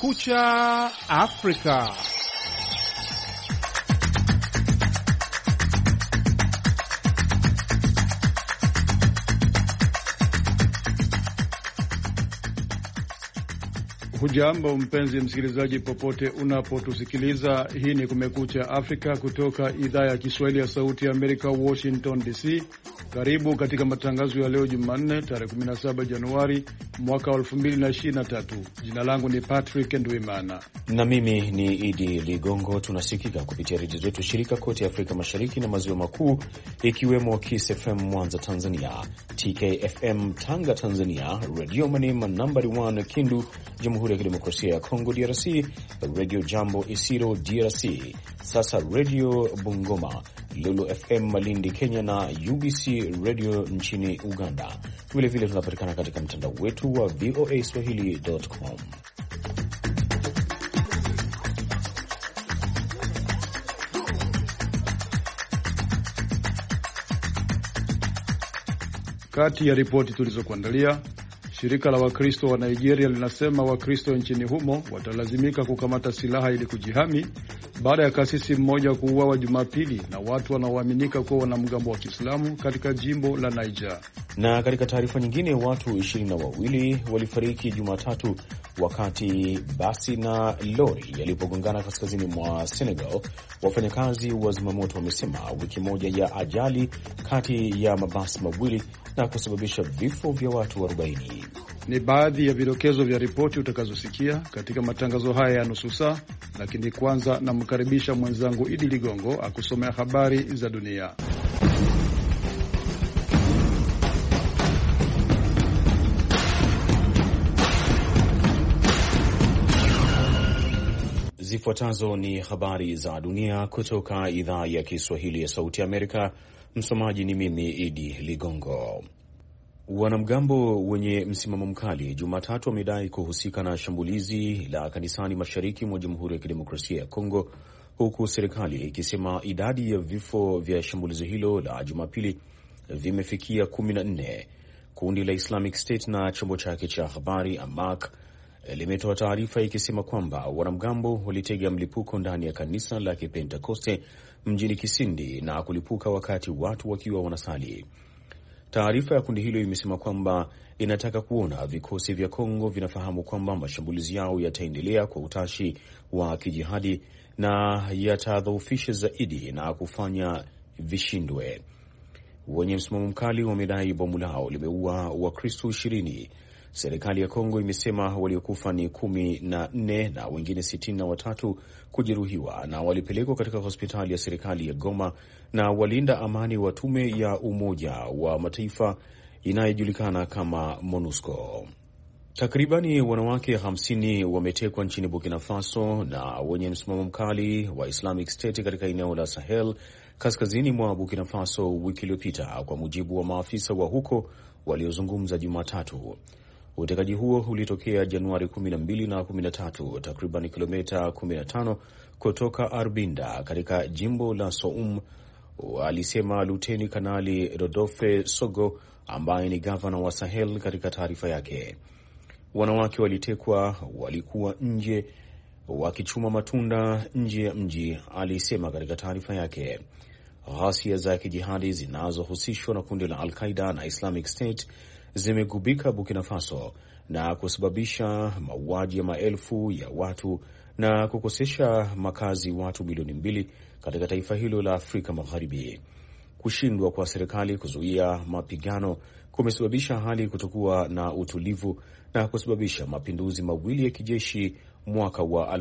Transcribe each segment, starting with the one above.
Kumekucha Afrika. Hujambo mpenzi msikilizaji, popote unapotusikiliza. Hii ni Kumekucha Afrika kutoka idhaa ya Kiswahili ya Sauti ya Amerika, Washington DC. Karibu katika matangazo ya leo Jumanne tarehe 17 Januari mwaka 2023. Jina langu ni Patrick Ndwimana na mimi ni Idi Ligongo. Tunasikika kupitia redio zetu shirika kote Afrika Mashariki na Maziwa Makuu, ikiwemo Kiss FM Mwanza Tanzania, TKFM Tanga Tanzania, Radio Manema nambari 1 Kindu Jamhuri ya Kidemokrasia ya Kongo DRC, Radio Jambo Isiro DRC, sasa Radio Bungoma, Lulu FM Malindi Kenya na UBC Radio nchini Uganda. Vilevile tunapatikana katika mtandao wetu wa voaswahili.com. Kati ya ripoti tulizokuandalia, shirika la Wakristo wa Nigeria linasema Wakristo nchini humo watalazimika kukamata silaha ili kujihami baada ya kasisi mmoja kuuawa Jumapili na watu wanaoaminika kuwa wanamgambo wa Kiislamu katika jimbo la Niger. Na katika taarifa nyingine, watu 22 walifariki Jumatatu wakati basi na lori yalipogongana kaskazini mwa Senegal. Wafanyakazi wa zimamoto wamesema wiki moja ya ajali kati ya mabasi mawili na kusababisha vifo vya watu 40. Ni baadhi ya vidokezo vya ripoti utakazosikia katika matangazo haya ya nusu saa, lakini kwanza namkaribisha mwenzangu Idi Ligongo akusomea habari za dunia. Zifuatazo ni habari za dunia kutoka idhaa ya Kiswahili ya Sauti ya Amerika. Msomaji ni mimi Idi Ligongo. Wanamgambo wenye msimamo mkali Jumatatu wamedai kuhusika na shambulizi la kanisani mashariki mwa Jamhuri ya Kidemokrasia ya Kongo, huku serikali ikisema idadi ya vifo vya shambulizi hilo la Jumapili vimefikia 14. Kundi la Islamic State na chombo chake cha habari Amaq limetoa taarifa ikisema kwamba wanamgambo walitega mlipuko ndani ya kanisa la Kipentekoste mjini Kisindi na kulipuka wakati watu wakiwa wanasali. Taarifa ya kundi hilo imesema kwamba inataka kuona vikosi vya Kongo vinafahamu kwamba mashambulizi yao yataendelea kwa utashi wa kijihadi na yatadhoofisha zaidi na kufanya vishindwe. Wenye msimamo mkali wamedai bomu lao limeua Wakristo 20. Serikali ya Kongo imesema waliokufa ni 14 na wengine 63 kujeruhiwa na walipelekwa katika hospitali ya serikali ya Goma na walinda amani wa tume ya Umoja wa Mataifa inayojulikana kama MONUSCO. Takribani wanawake 50 wametekwa nchini Burkina Faso na wenye msimamo mkali wa Islamic State katika eneo la Sahel kaskazini mwa Burkina Faso wiki iliyopita, kwa mujibu wa maafisa wa huko waliozungumza Jumatatu. Utekaji huo ulitokea Januari 12 na 13, takriban kilomita 15 kutoka Arbinda katika jimbo la Soum, alisema Luteni Kanali Rodolphe Sogo ambaye ni gavana wa Sahel katika taarifa yake. Wanawake walitekwa walikuwa nje wakichuma matunda nje ya mji, alisema katika taarifa yake. Ghasia za kijihadi zinazohusishwa na kundi la Al-Qaeda na Islamic State zimegubika Burkina Faso na kusababisha mauaji ya maelfu ya watu na kukosesha makazi watu milioni 2 katika taifa hilo la Afrika Magharibi. Kushindwa kwa serikali kuzuia mapigano kumesababisha hali kutokuwa na utulivu na kusababisha mapinduzi mawili ya kijeshi mwaka wa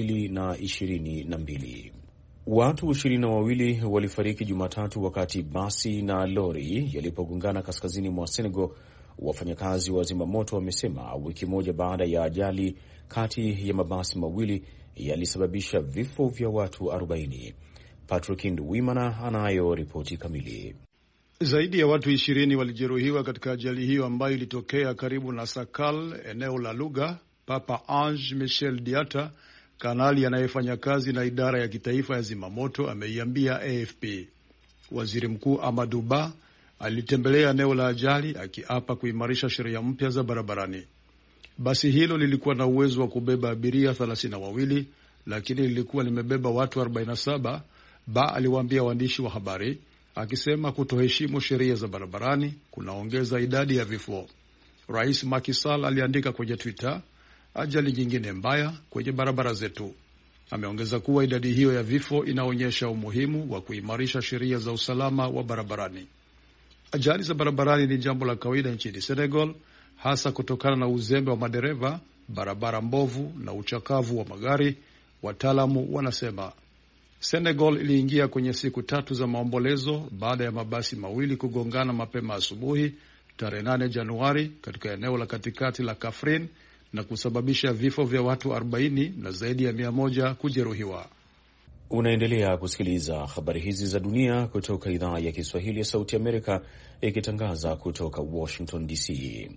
2022. Watu 22 walifariki Jumatatu wakati basi na lori yalipogongana kaskazini mwa Senegal. Wafanyakazi wa zimamoto wamesema wiki moja baada ya ajali kati ya mabasi mawili yalisababisha vifo vya watu 40. Patrick Ndwimana anayo ripoti kamili. Zaidi ya watu 20 walijeruhiwa katika ajali hiyo ambayo ilitokea karibu na Sakal, eneo la Luga. Papa Ange Michel Diata, kanali anayefanya kazi na idara ya kitaifa ya zimamoto, ameiambia AFP. Waziri Mkuu Amadou Ba alitembelea eneo la ajali akiapa kuimarisha sheria mpya za barabarani. Basi hilo lilikuwa na uwezo wa kubeba abiria 32, lakini lilikuwa limebeba watu 47, Ba aliwaambia waandishi wa habari, akisema kutoheshimu sheria za barabarani kunaongeza idadi ya vifo. Rais Macky Sall aliandika kwenye Twitter, ajali nyingine mbaya kwenye barabara zetu. Ameongeza kuwa idadi hiyo ya vifo inaonyesha umuhimu wa kuimarisha sheria za usalama wa barabarani. Ajali za barabarani ni jambo la kawaida nchini Senegal, hasa kutokana na uzembe wa madereva, barabara mbovu na uchakavu wa magari, wataalamu wanasema. Senegal iliingia kwenye siku 3 za maombolezo baada ya mabasi mawili kugongana mapema asubuhi tarehe 8 Januari katika eneo la katikati la Kaffrine na kusababisha vifo vya watu 40 na zaidi ya 100 kujeruhiwa. Unaendelea kusikiliza habari hizi za dunia kutoka idhaa ya Kiswahili ya Sauti Amerika, ikitangaza kutoka Washington DC.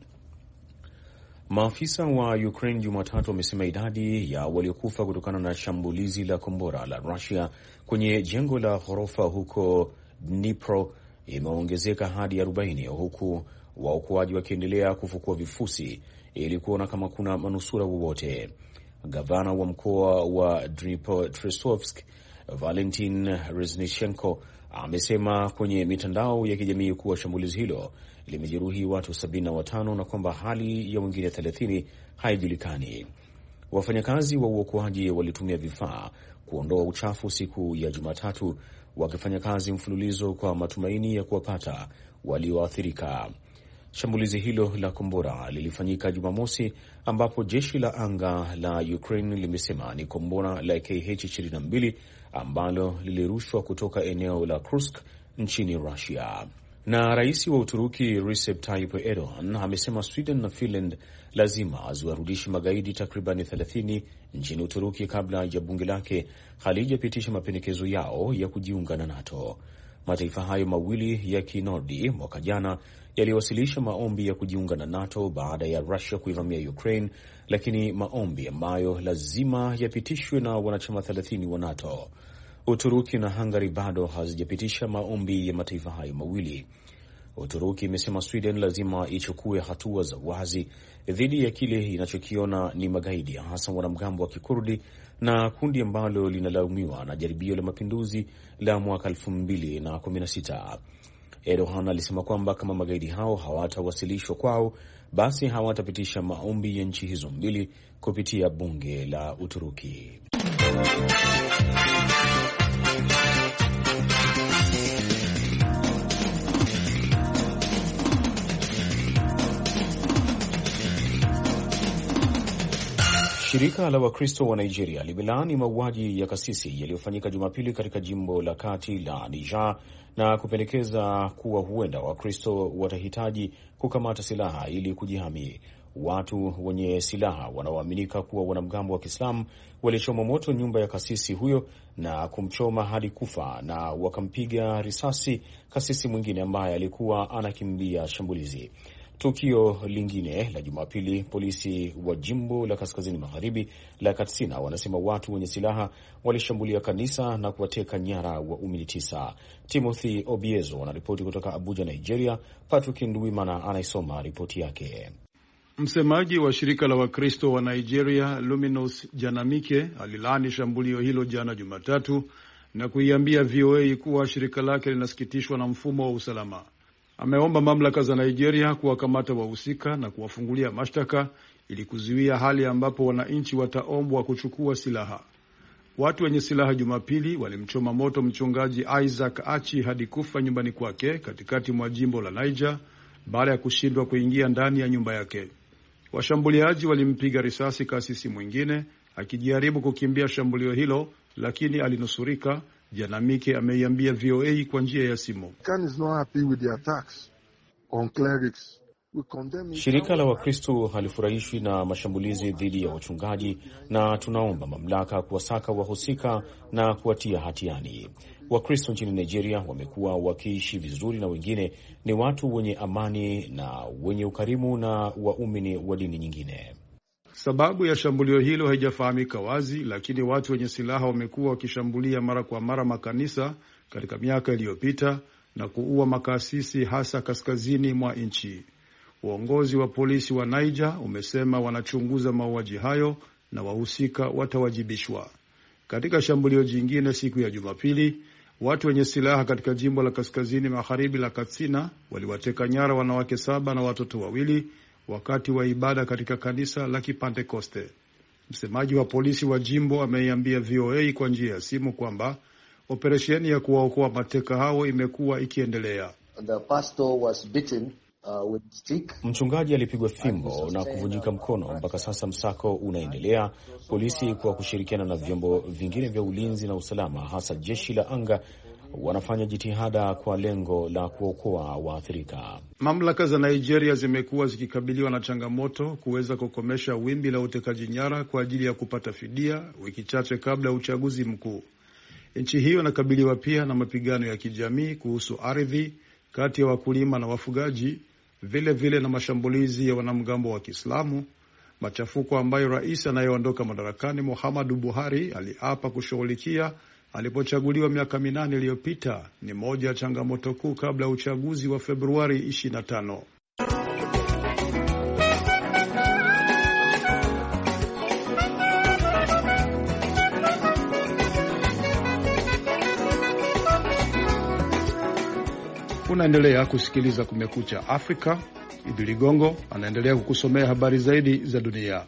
Maafisa wa Ukraine Jumatatu wamesema idadi ya waliokufa kutokana na shambulizi la kombora la Russia kwenye jengo la ghorofa huko Dnipro imeongezeka hadi 40, huku waokoaji wakiendelea kufukua vifusi ili kuona kama kuna manusura wowote. Gavana wa mkoa wa Dnipropetrovsk Valentin Reznichenko amesema kwenye mitandao ya kijamii kuwa shambulizi hilo limejeruhi watu 75 na kwamba hali ya wengine 30 haijulikani. Wafanyakazi wa uokoaji walitumia vifaa kuondoa uchafu siku ya Jumatatu, wakifanya kazi mfululizo kwa matumaini ya kuwapata walioathirika. Shambulizi hilo la kombora lilifanyika Jumamosi, ambapo jeshi la anga la Ukraine limesema ni kombora la Kh-22 ambalo lilirushwa kutoka eneo la Kursk nchini Russia. Na rais wa Uturuki Recep Tayyip Erdogan amesema Sweden na Finland lazima ziwarudishe magaidi takribani 30 nchini Uturuki kabla ya bunge lake halijapitisha mapendekezo yao ya kujiunga na NATO. Mataifa hayo mawili ya Kinordi mwaka jana yaliwasilisha maombi ya kujiunga na NATO baada ya Russia kuivamia Ukraine, lakini maombi ambayo lazima yapitishwe na wanachama 30 wa NATO. Uturuki na Hungary bado hazijapitisha maombi ya mataifa hayo mawili. Uturuki imesema Sweden lazima ichukue hatua za wazi dhidi ya kile inachokiona ni magaidi, hasa wanamgambo wa Kikurdi na kundi ambalo linalaumiwa na jaribio la mapinduzi la mwaka 2016. Erdogan alisema kwamba kama magaidi hao hawatawasilishwa kwao, basi hawatapitisha maombi ya nchi hizo mbili kupitia bunge la Uturuki. Shirika la Wakristo wa Nigeria limelaani mauaji ya kasisi yaliyofanyika Jumapili katika jimbo la kati la Niger na kupendekeza kuwa huenda Wakristo watahitaji kukamata silaha ili kujihami. Watu wenye silaha wanaoaminika kuwa wanamgambo wa Kiislamu walichoma moto nyumba ya kasisi huyo na kumchoma hadi kufa, na wakampiga risasi kasisi mwingine ambaye alikuwa anakimbia shambulizi. Tukio lingine la Jumapili, polisi wa jimbo la kaskazini magharibi la Katsina wanasema watu wenye silaha walishambulia kanisa na kuwateka nyara waumini 9. Timothy Obiezo anaripoti kutoka Abuja, Nigeria. Patrick Ndwimana anaisoma ripoti yake. Msemaji wa shirika la Wakristo wa Nigeria Luminous Janamike alilaani shambulio hilo jana Jumatatu na kuiambia VOA kuwa shirika lake linasikitishwa na mfumo wa usalama. Ameomba mamlaka za Nigeria kuwakamata wahusika na kuwafungulia mashtaka ili kuzuia hali ambapo wananchi wataombwa kuchukua silaha. Watu wenye silaha Jumapili walimchoma moto mchungaji Isaac Achi hadi kufa nyumbani kwake katikati mwa jimbo la Niger baada ya kushindwa kuingia ndani ya nyumba yake. Washambuliaji walimpiga risasi kasisi mwingine akijaribu kukimbia shambulio hilo, lakini alinusurika. Janamike ameiambia VOA kwa njia ya simu. Shirika la Wakristo halifurahishwi na mashambulizi dhidi ya wachungaji na tunaomba mamlaka kuwasaka wahusika na kuwatia hatiani. Wakristo nchini Nigeria wamekuwa wakiishi vizuri na wengine ni watu wenye amani na wenye ukarimu na waumini wa dini nyingine. Sababu ya shambulio hilo haijafahamika wazi, lakini watu wenye silaha wamekuwa wakishambulia mara kwa mara makanisa katika miaka iliyopita na kuua makasisi hasa kaskazini mwa nchi. Uongozi wa polisi wa Niger umesema wanachunguza mauaji hayo na wahusika watawajibishwa. Katika shambulio jingine siku ya Jumapili, watu wenye silaha katika jimbo la kaskazini magharibi la Katsina waliwateka nyara wanawake 7 na watoto 2 wakati wa ibada katika kanisa la Kipentekoste. Msemaji wa polisi wa jimbo ameiambia VOA kwa njia ya simu kwamba operesheni ya kuwaokoa mateka hao imekuwa ikiendelea. The pastor was beaten with stick. Mchungaji alipigwa fimbo na kuvunjika mkono. Mpaka sasa msako unaendelea. Polisi kwa kushirikiana na vyombo vingine vya ulinzi na usalama, hasa jeshi la anga, wanafanya jitihada kwa lengo la kuokoa waathirika. Mamlaka za Nigeria zimekuwa zikikabiliwa na changamoto kuweza kukomesha wimbi la utekaji nyara kwa ajili ya kupata fidia, wiki chache kabla ya uchaguzi mkuu. Nchi hiyo inakabiliwa pia na mapigano ya kijamii kuhusu ardhi kati ya wakulima na wafugaji, vile na mashambulizi ya wanamgambo wa Kiislamu, machafuko ambayo rais anayeondoka madarakani Muhammadu Buhari aliapa kushughulikia alipochaguliwa miaka 8 iliyopita. Ni moja ya changamoto kuu kabla ya uchaguzi wa Februari 25. Unaendelea kusikiliza Kumekucha Afrika. Idi Ligongo anaendelea kukusomea habari zaidi za dunia.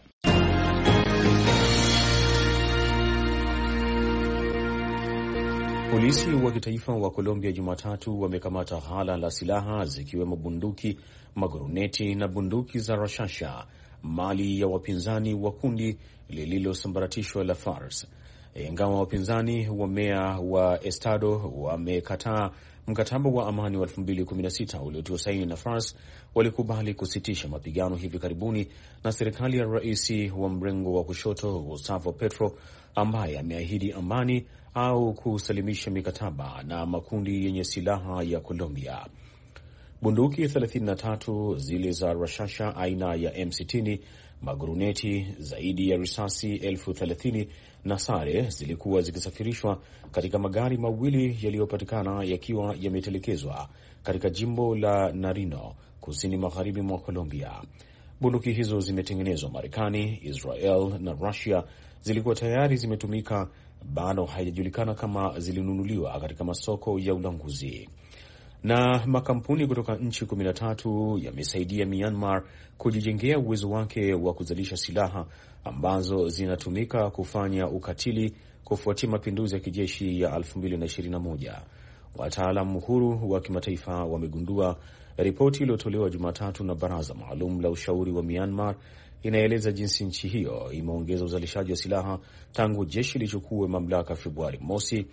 Polisi wa kitaifa wa Colombia Jumatatu wamekamata ghala la silaha zikiwemo bunduki, maguruneti na bunduki za rashasha, mali ya wapinzani wa kundi lililosambaratishwa la FARC. Ingawa wapinzani wa meya wa Estado wamekataa mkataba wa amani wa 2016 uliotiwa saini na FARC, walikubali kusitisha mapigano hivi karibuni na serikali ya rais wa mrengo wa kushoto Gustavo Petro, ambaye ameahidi amani au kusalimisha mikataba na makundi yenye silaha ya Colombia. Bunduki 33 zile za rashasha aina ya M60, maguruneti zaidi ya risasi 30,000 na sare zilikuwa zikisafirishwa katika magari mawili yaliyopatikana yakiwa yametelekezwa katika jimbo la Nariño, kusini magharibi mwa Colombia. Bunduki hizo zimetengenezwa Marekani, Israel na Russia. Zilikuwa tayari zimetumika, bado haijajulikana kama zilinunuliwa katika masoko ya ulanguzi. Na makampuni kutoka nchi 13 yamesaidia Myanmar kujijengea uwezo wake wa kuzalisha silaha ambazo zinatumika kufanya ukatili kufuatia mapinduzi ya kijeshi ya 2021. Wataalamu huru wa kimataifa wamegundua. Ripoti iliyotolewa Jumatatu na Baraza Maalum la Ushauri wa Myanmar inaeleza jinsi nchi hiyo imeongeza uzalishaji wa silaha tangu jeshi lichukue mamlaka Februari mosi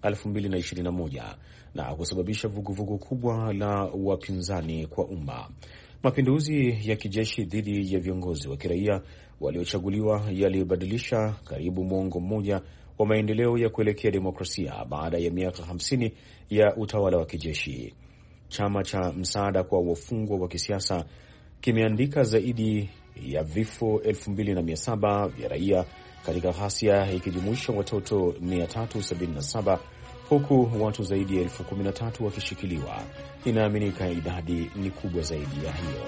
2021 na kusababisha vuguvugu kubwa la wapinzani kwa umma. Mapinduzi ya kijeshi dhidi ya viongozi wa kiraia waliochaguliwa yalibadilisha karibu muongo mmoja wa maendeleo ya kuelekea demokrasia baada ya miaka 50 ya utawala wa kijeshi. Chama cha msaada kwa wafungwa wa kisiasa kimeandika zaidi ya vifo 2700 vya raia katika ghasia, ikijumuisha watoto 377 huku watu zaidi ya 13,000 wakishikiliwa. Inaaminika idadi ni kubwa zaidi ya hiyo.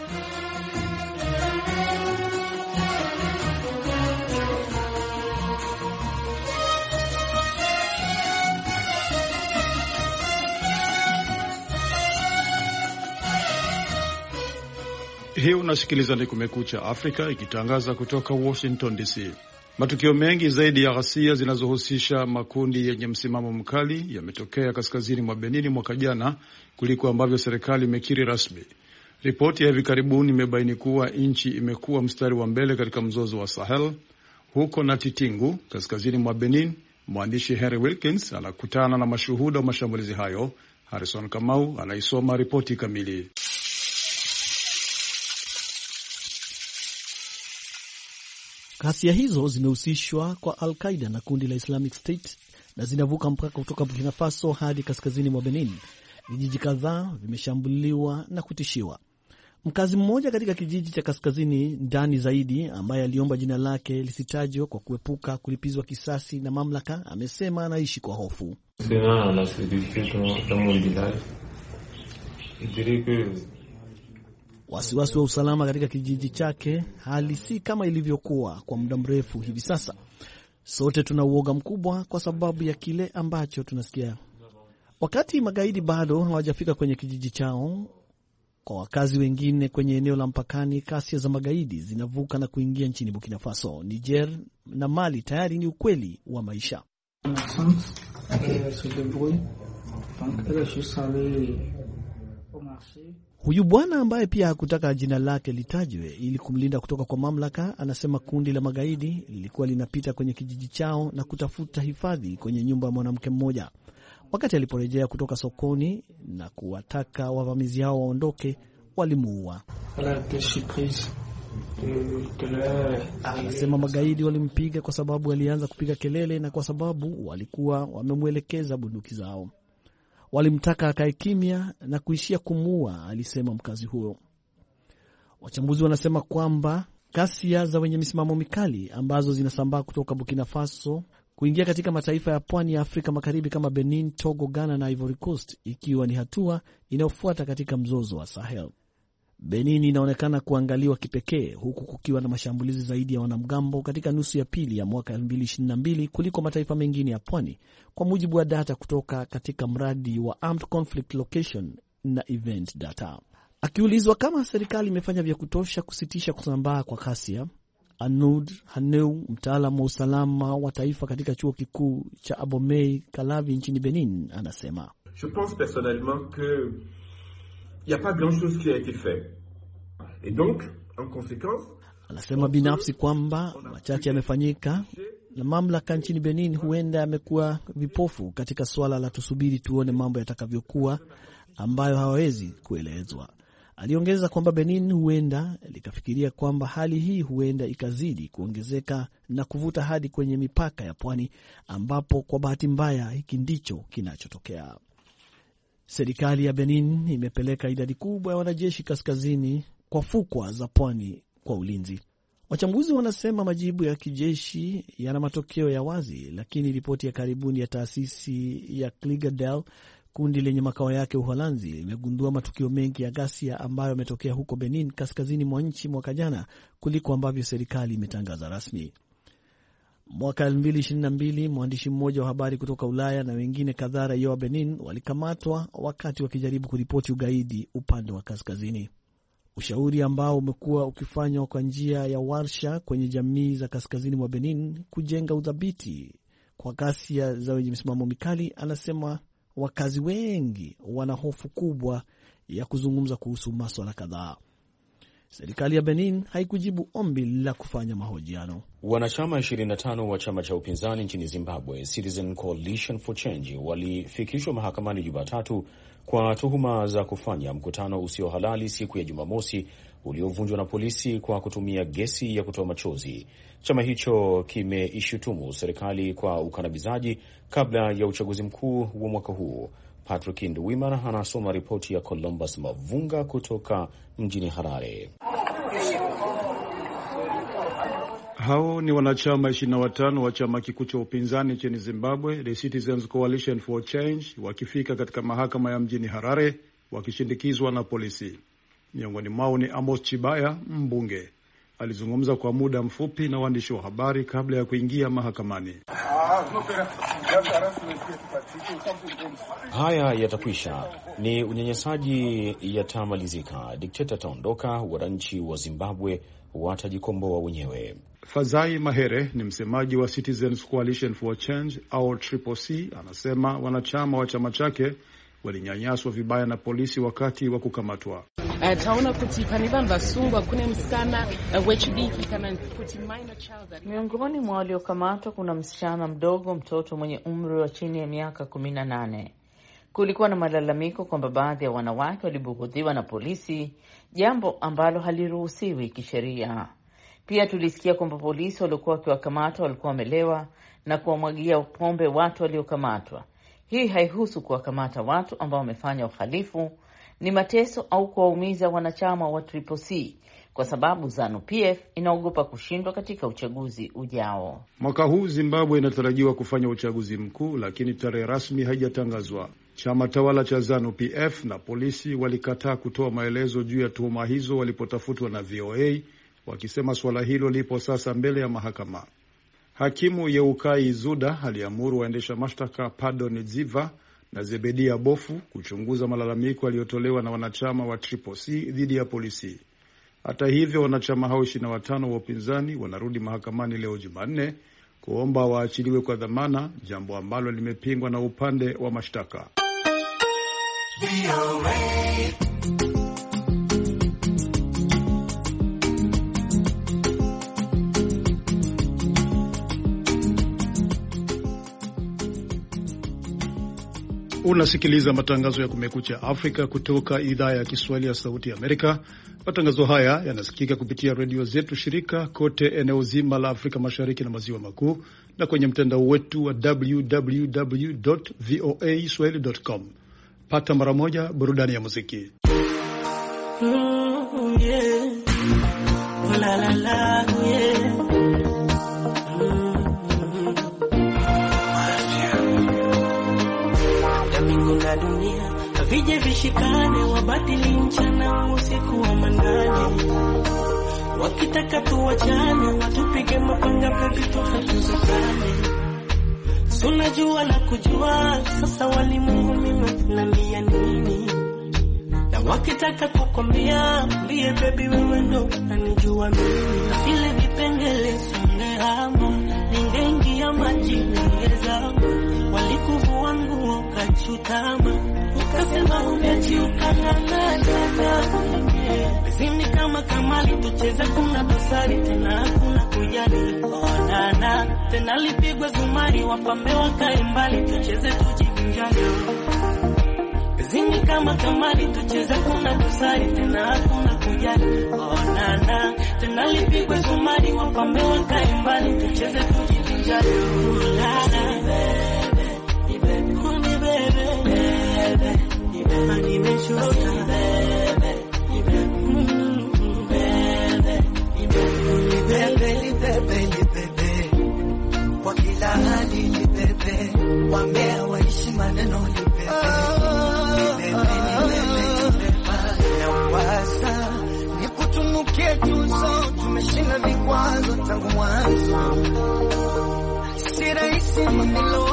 Hii unasikiliza ni Kumekucha Afrika ikitangaza kutoka Washington DC. Matukio mengi zaidi ya ghasia zinazohusisha makundi yenye msimamo mkali yametokea kaskazini mwa Benin mwaka jana kuliko ambavyo serikali imekiri rasmi. Ripoti ya hivi karibuni imebaini kuwa nchi imekuwa mstari wa mbele katika mzozo wa Sahel. Huko Natitingu, kaskazini mwa Benin, mwandishi Henry Wilkins anakutana na mashuhuda wa mashambulizi hayo. Harrison Kamau anaisoma ripoti kamili. Ghasia hizo zimehusishwa kwa Al-Qaeda na kundi la Islamic State na zinavuka mpaka kutoka Burkina Faso hadi kaskazini mwa Benin. Vijiji kadhaa vimeshambuliwa na kutishiwa. Mkazi mmoja katika kijiji cha kaskazini ndani zaidi, ambaye aliomba jina lake lisitajwe kwa kuepuka kulipizwa kisasi na mamlaka, amesema anaishi kwa hofu. wasiwasi wa usalama katika kijiji chake. Hali si kama ilivyokuwa kwa muda mrefu hivi sasa. Sote tuna uoga mkubwa kwa sababu ya kile ambacho tunasikia. Wakati magaidi bado hawajafika kwenye kijiji chao, kwa wakazi wengine kwenye eneo la mpakani, kasi za magaidi zinavuka na kuingia nchini Burkina Faso, Niger na Mali tayari ni ukweli wa maisha. Huyu bwana ambaye pia hakutaka jina lake litajwe ili kumlinda kutoka kwa mamlaka, anasema kundi la magaidi lilikuwa linapita kwenye kijiji chao na kutafuta hifadhi kwenye nyumba ya mwanamke mmoja. Wakati aliporejea kutoka sokoni na kuwataka wavamizi hao waondoke, walimuua. Anasema magaidi walimpiga kwa sababu alianza kupiga kelele na kwa sababu walikuwa wamemwelekeza bunduki zao. Walimtaka akae kimya na kuishia kumuua, alisema mkazi huyo. Wachambuzi wanasema kwamba ghasia za wenye misimamo mikali ambazo zinasambaa kutoka Burkina Faso kuingia katika mataifa ya pwani ya Afrika Magharibi kama Benin, Togo, Ghana na Ivory Coast, ikiwa ni hatua inayofuata katika mzozo wa Sahel. Benin inaonekana kuangaliwa kipekee, huku kukiwa na mashambulizi zaidi ya wanamgambo katika nusu ya pili ya mwaka 2022 kuliko mataifa mengine ya pwani, kwa mujibu wa data kutoka katika mradi wa Armed Conflict Location na Event Data. Akiulizwa kama serikali imefanya vya kutosha kusitisha kusambaa kwa ghasia, Anud Haneu, mtaalamu wa usalama wa taifa katika chuo kikuu cha Abomey Kalavi nchini Benin, anasema, Je pense personnellement que il y a pas grand chose qui a été fait. Et donc, en conséquence, anasema binafsi kwamba machache yamefanyika na mamlaka nchini Benin huenda yamekuwa vipofu katika swala la tusubiri tuone mambo yatakavyokuwa ambayo hawawezi kuelezwa. Aliongeza kwamba Benin huenda likafikiria kwamba hali hii huenda ikazidi kuongezeka na kuvuta hadi kwenye mipaka ya pwani, ambapo kwa bahati mbaya hiki ndicho kinachotokea. Serikali ya Benin imepeleka idadi kubwa ya wanajeshi kaskazini kwa fukwa za pwani kwa ulinzi. Wachambuzi wanasema majibu ya kijeshi yana matokeo ya wazi, lakini ripoti ya karibuni ya taasisi ya Kligadel, kundi lenye makao yake Uholanzi, limegundua matukio mengi ya ghasia ambayo yametokea huko Benin, kaskazini mwa nchi mwaka jana kuliko ambavyo serikali imetangaza rasmi. Mwaka 2022, mwandishi mmoja wa habari kutoka Ulaya na wengine kadhaa raia wa Benin walikamatwa wakati wakijaribu kuripoti ugaidi upande wa kaskazini. Ushauri ambao umekuwa ukifanywa kwa njia ya warsha kwenye jamii za kaskazini mwa Benin kujenga udhabiti kwa ghasia za wenye misimamo mikali, anasema wakazi wengi wana hofu kubwa ya kuzungumza kuhusu masuala kadhaa. Serikali ya Benin haikujibu ombi la kufanya mahojiano. Wanachama 25 wa chama cha upinzani nchini Zimbabwe, Citizen Coalition for Change, walifikishwa mahakamani Jumatatu kwa tuhuma za kufanya mkutano usio halali siku ya Jumamosi uliovunjwa na polisi kwa kutumia gesi ya kutoa machozi. Chama hicho kimeishutumu serikali kwa ukandamizaji kabla ya uchaguzi mkuu wa mwaka huu. Patrick Nduwimana anasoma ripoti ya Columbus Mavunga kutoka mjini Harare. Hao ni wanachama 25 wa chama kikuu cha upinzani nchini Zimbabwe, The Citizens Coalition for Change, wakifika katika mahakama ya mjini Harare wakishindikizwa na polisi. Miongoni mwao ni Amos Chibaya, mbunge. Alizungumza kwa muda mfupi na waandishi wa habari kabla ya kuingia mahakamani. Haya yatakwisha, ni unyanyasaji yatamalizika, dikteta ataondoka, wananchi wa Zimbabwe watajikomboa wenyewe. Fazai Mahere ni msemaji wa Citizens Coalition for Change au CCC, anasema wanachama wa chama chake walinyanyaswa vibaya na polisi wakati wa kukamatwa. Miongoni mwa waliokamatwa kuna msichana mdogo, mtoto mwenye umri wa chini ya miaka 18. Kulikuwa na malalamiko kwamba baadhi ya wanawake walibughudhiwa na polisi, jambo ambalo haliruhusiwi kisheria. Pia tulisikia kwamba polisi waliokuwa wakiwakamata walikuwa wamelewa na kuwamwagia pombe watu waliokamatwa. Hii haihusu kuwakamata watu ambao wamefanya uhalifu, ni mateso au kuwaumiza wanachama wa CCC, kwa sababu ZANU-PF inaogopa kushindwa katika uchaguzi ujao. Mwaka huu Zimbabwe inatarajiwa kufanya uchaguzi mkuu, lakini tarehe rasmi haijatangazwa. Chama tawala cha ZANU-PF na polisi walikataa kutoa maelezo juu ya tuhuma hizo walipotafutwa na VOA, wakisema suala hilo lipo sasa mbele ya mahakama. Hakimu Yeukai Zuda aliamuru waendesha mashtaka Pardon Ziva na Zebedia Bofu kuchunguza malalamiko yaliyotolewa na wanachama wa Triple C dhidi ya polisi. Hata hivyo, wanachama hao 25 wa upinzani wanarudi mahakamani leo Jumanne kuomba waachiliwe kwa dhamana, jambo ambalo limepingwa na upande wa mashtaka. Unasikiliza matangazo ya Kumekucha Afrika kutoka idhaa ya Kiswahili ya Sauti ya Amerika. Matangazo haya yanasikika kupitia redio zetu shirika kote eneo zima la Afrika Mashariki na Maziwa Makuu, na kwenye mtandao wetu wa www.voaswahili.com. Pata mara moja burudani ya muziki. Dunia vije vishikane, wabadili mchana usiku wa manane, wakitaka tuwachane, watupige mapanga pepi tufatuzukane. Sunajua na kujua, sasa walimu mimi tunambia nini? Na wakitaka kukwambia, mbie baby wewe ndo unanijua mimi. Na vile vipengele sungehama, ningeingia maji ningezama. Walikuvua nguo ukachutama, ukasema umechiukangana. Bezini kama kamali tucheza, kuna dosari tena hakuna kujali. Onana tena lipigwa zumari, wapambe wakae mbali, tucheze tujivinjali. Bezini kama kamali tucheza, kuna dosari tena hakuna kujali. Onana tena lipigwa zumari, wapambe wakae mbali, tucheze tujivinjali. Kwa kila hali ni bebe, wambea waishi maneno ni bebe. Na wasa ni kutunukie tuzo, tumeshinda vikwazo tangu mwanzo. Si rahisi mamilo,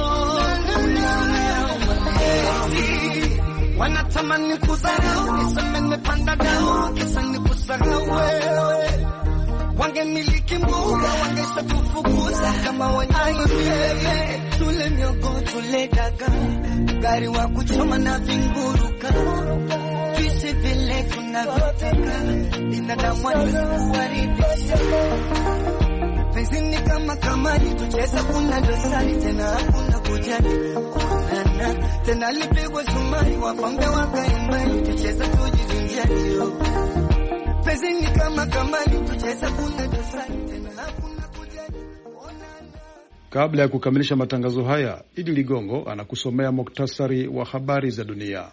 wanatamani kudharau, niseme nimepanda dau, kisa ni kusahau wewe. Wangemiliki mbuga, wangesatufukuza kama wanyama. Tule miogo, tule daga, gari wa kuchoma na vinguruka. Tuishi vile tunavyotaka, binadamu walikuwaridisha. Penzini kama kamari, tucheza kuna dosari tena hakuna kujali. Onana tena lipigwa zumari, wapambe wakae mbali, tucheza tujivinjali. Penzini kama kamari, tucheza kuna dosari tena hakuna kujali. Onana. Kabla ya kukamilisha matangazo haya, Idi Ligongo anakusomea muktasari wa habari za dunia.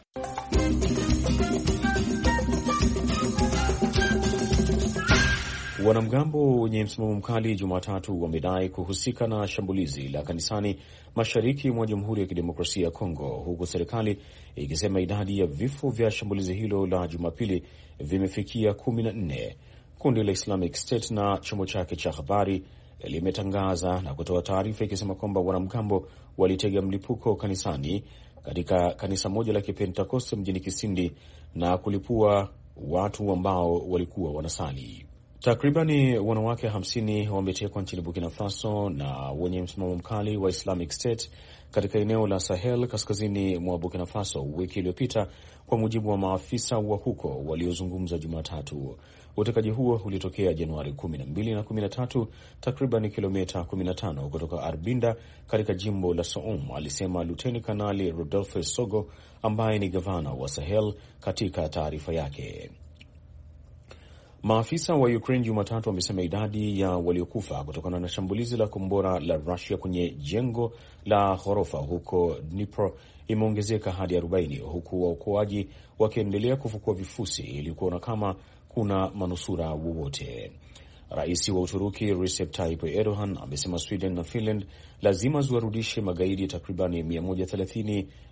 Wanamgambo wenye msimamo mkali Jumatatu wamedai kuhusika na shambulizi la kanisani mashariki mwa Jamhuri ya Kidemokrasia ya Kongo, huku serikali ikisema idadi ya vifo vya shambulizi hilo la Jumapili vimefikia 14. Kundi la Islamic State na chombo chake cha habari limetangaza na kutoa taarifa ikisema kwamba wanamgambo walitega mlipuko kanisani katika kanisa moja la Kipentekoste mjini Kisindi na kulipua watu ambao walikuwa wanasali. Takribani wanawake 50 wametekwa nchini Burkina Faso na wenye msimamo mkali wa Islamic State katika eneo la Sahel kaskazini mwa Burkina Faso wiki iliyopita, kwa mujibu wa maafisa wa huko waliozungumza Jumatatu. Utekaji huo ulitokea Januari 12 na 13, takriban kilomita 15 kutoka Arbinda katika jimbo la Soum, alisema Luteni Kanali Rodolphe Sogo ambaye ni gavana wa Sahel katika taarifa yake. Maafisa wa Ukraine Jumatatu wamesema idadi ya waliokufa kutokana na shambulizi la kombora la Russia kwenye jengo la ghorofa huko Dnipro imeongezeka hadi 40, huku waokoaji wakiendelea kufukua vifusi ili kuona kama kuna manusura wowote. Rais wa Uturuki Recep Tayyip Erdogan amesema Sweden na Finland lazima ziwarudishe magaidi takribani 130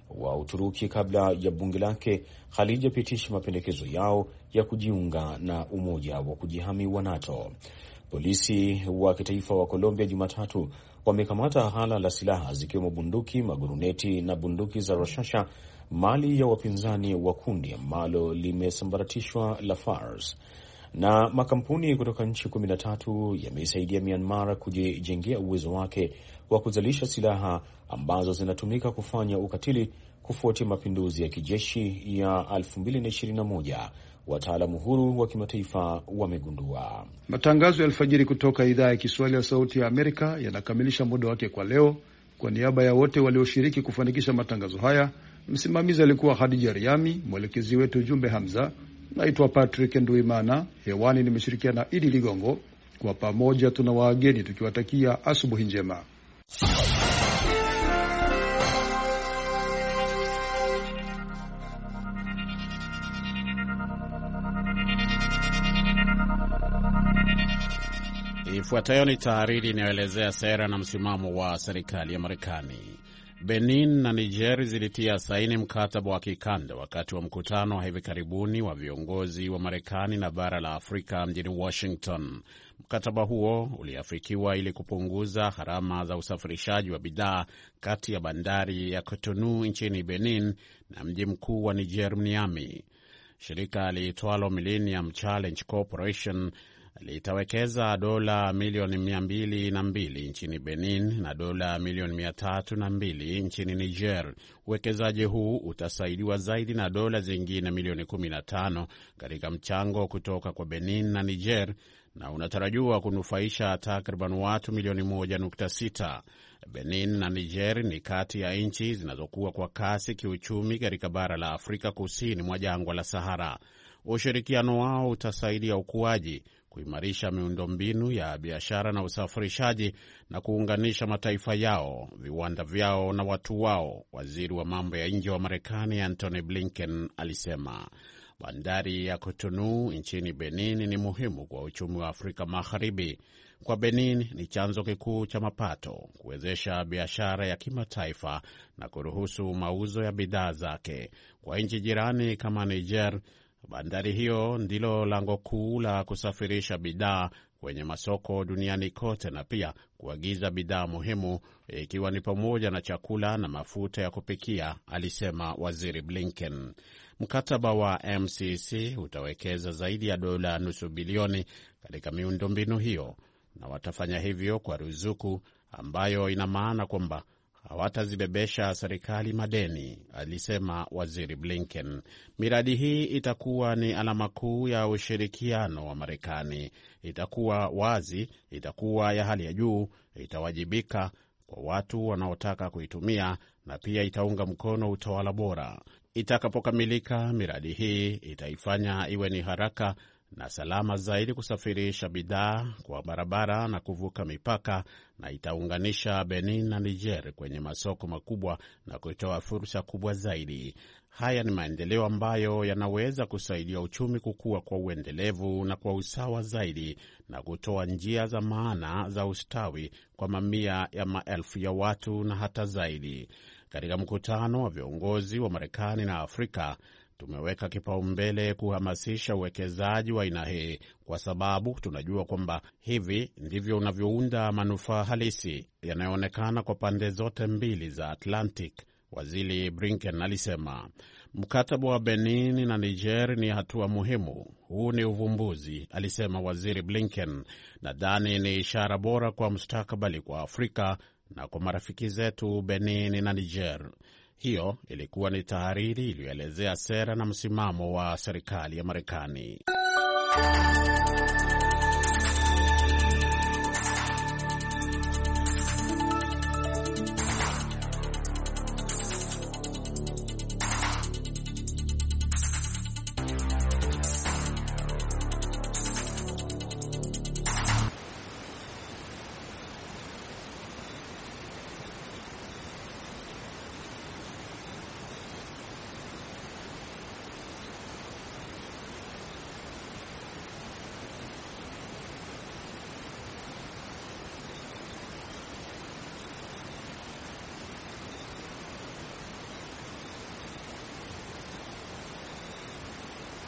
wa Uturuki kabla ya bunge lake halijapitisha mapendekezo yao ya kujiunga na umoja wa kujihami wa NATO. Polisi wa kitaifa wa Colombia Jumatatu wamekamata ghala la silaha zikiwemo bunduki, maguruneti na bunduki za rashasha, mali ya wapinzani wa kundi ambalo limesambaratishwa la FARC. Na makampuni kutoka nchi 13 yameisaidia Myanmar kujijengea uwezo wake wa kuzalisha silaha ambazo zinatumika kufanya ukatili kufuatia mapinduzi ya kijeshi ya 2021. Wataalamu huru wa kimataifa wamegundua. Matangazo ya alfajiri kutoka idhaa ya Kiswahili ya Sauti ya Amerika yanakamilisha muda wake kwa leo. Kwa niaba ya wote walioshiriki kufanikisha matangazo haya, msimamizi alikuwa Hadija Riami, mwelekezi wetu Jumbe Hamza. Naitwa Patrick Nduimana, hewani nimeshirikiana na Idi Ligongo. Kwa pamoja tuna waageni tukiwatakia asubuhi njema. Ifuatayo ni tahariri inayoelezea sera na msimamo wa serikali ya Marekani. Benin na Niger zilitia saini mkataba wa kikanda wakati wa mkutano wa hivi karibuni wa viongozi wa Marekani na bara la Afrika mjini Washington. Mkataba huo uliafikiwa ili kupunguza gharama za usafirishaji wa bidhaa kati ya bandari ya Cotonou nchini Benin na mji mkuu wa Niger, Niamey. Shirika liitwalo Millennium Challenge Corporation litawekeza dola milioni 202 nchini Benin na dola milioni 302 nchini Niger. Uwekezaji huu utasaidiwa zaidi na dola zingine milioni 15 katika mchango kutoka kwa Benin na Niger na unatarajiwa kunufaisha takriban watu milioni 1.6. Benin na Niger ni kati ya nchi zinazokuwa kwa kasi kiuchumi katika bara la Afrika kusini mwa jangwa la Sahara. Ushirikiano wao utasaidia ukuaji, kuimarisha miundombinu ya biashara na usafirishaji na kuunganisha mataifa yao, viwanda vyao na watu wao, waziri wa mambo ya nje wa Marekani Antony Blinken alisema. Bandari ya Cotonou nchini Benin ni muhimu kwa uchumi wa Afrika Magharibi. Kwa Benin ni chanzo kikuu cha mapato, kuwezesha biashara ya kimataifa na kuruhusu mauzo ya bidhaa zake. Kwa nchi jirani kama Niger, bandari hiyo ndilo lango kuu la kusafirisha bidhaa kwenye masoko duniani kote na pia kuagiza bidhaa muhimu, ikiwa ni pamoja na chakula na mafuta ya kupikia, alisema waziri Blinken. Mkataba wa MCC utawekeza zaidi ya dola nusu bilioni katika miundombinu hiyo, na watafanya hivyo kwa ruzuku ambayo ina maana kwamba hawatazibebesha serikali madeni, alisema waziri Blinken. Miradi hii itakuwa ni alama kuu ya ushirikiano wa Marekani. Itakuwa wazi, itakuwa ya hali ya juu, itawajibika kwa watu wanaotaka kuitumia na pia itaunga mkono utawala bora. Itakapokamilika, miradi hii itaifanya iwe ni haraka na salama zaidi kusafirisha bidhaa kwa barabara na kuvuka mipaka, na itaunganisha Benin na Niger kwenye masoko makubwa na kutoa fursa kubwa zaidi. Haya ni maendeleo ambayo yanaweza kusaidia uchumi kukua kwa uendelevu na kwa usawa zaidi na kutoa njia za maana za ustawi kwa mamia ya maelfu ya watu na hata zaidi. Katika mkutano wa viongozi wa Marekani na Afrika, tumeweka kipaumbele kuhamasisha uwekezaji wa aina hii kwa sababu tunajua kwamba hivi ndivyo unavyounda manufaa halisi yanayoonekana kwa pande zote mbili za Atlantic, waziri Blinken alisema. Mkataba wa Benin na Niger ni hatua muhimu. Huu ni uvumbuzi, alisema waziri Blinken. Nadhani ni ishara bora kwa mustakabali kwa Afrika na kwa marafiki zetu Benin na Niger. Hiyo ilikuwa ni tahariri iliyoelezea sera na msimamo wa serikali ya Marekani.